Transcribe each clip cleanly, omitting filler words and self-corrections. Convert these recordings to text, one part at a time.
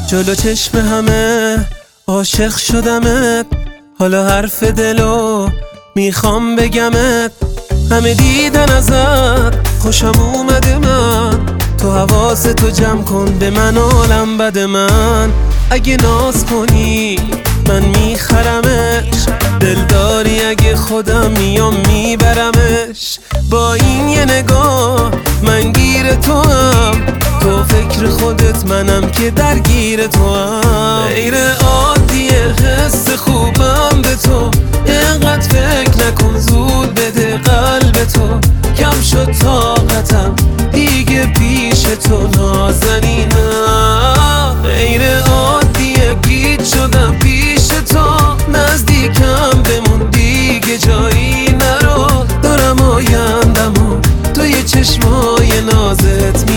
جلو چشم همه عاشق شدمت، حالا حرف دلو میخوام بگمت. همه دیدن ازت خوشم اومده من، تو حواستو جمع کن به من عالم بد من. اگه ناز کنی من میخرمش، دلداری اگه خودم میام میبرمش. با این یه نگاه من گیر تو هم، تو فکر خودت منم که درگیر تو هم. غیر عادیه حس خوبم به تو، اینقدر فکر نکن زود بده قلب تو. کم شد طاقتم دیگه پیش تو نازنینم. غیر عادیه گیج شدم پیش تو، نزدیکم بمون دیگه جایی نرو. دارم آیندمو توی چشمای نازت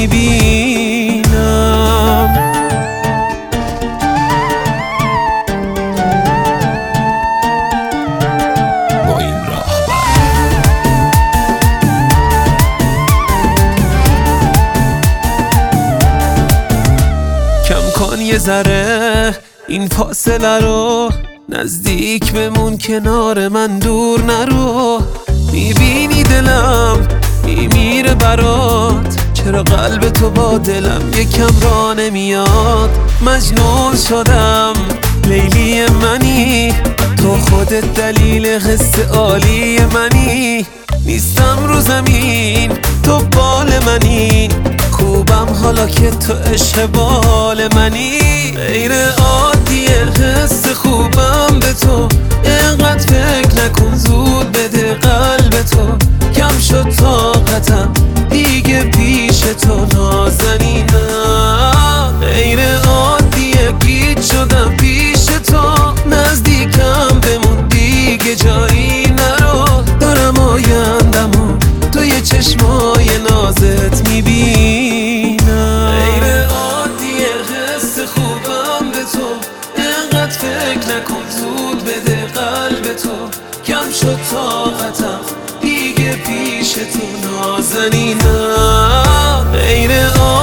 میبینم. کم کن یه ذره این فاصله رو، نزدیک بمون کنار من دور نرو. میبینی دلم میمیره برات، چرا قلب تو با دلم یکم را نمیاد. مجنون شدم لیلی منی، تو خودت دلیل حس عالی منی. نیستم رو زمین تو بال منی، خوبم حالا که تو عشق بال منی. غیر عادیه حس خوبم به تو، اینقدر فکر نکن زود بده قلب تو. کم شد طاقتم دیگه پیش تو نازنینم. غیر عادیه گیج شدم پیش تو، نزدیکم بمون دیگه جایی نرو. دارم آیندمو توی چشمای نازت میبینم. غیر عادیه حس خوبم به تو، اینقدر فکر نکن زود بده قلب تو. کم شد طاقتم دیگه پیش تو نازنینم. غیر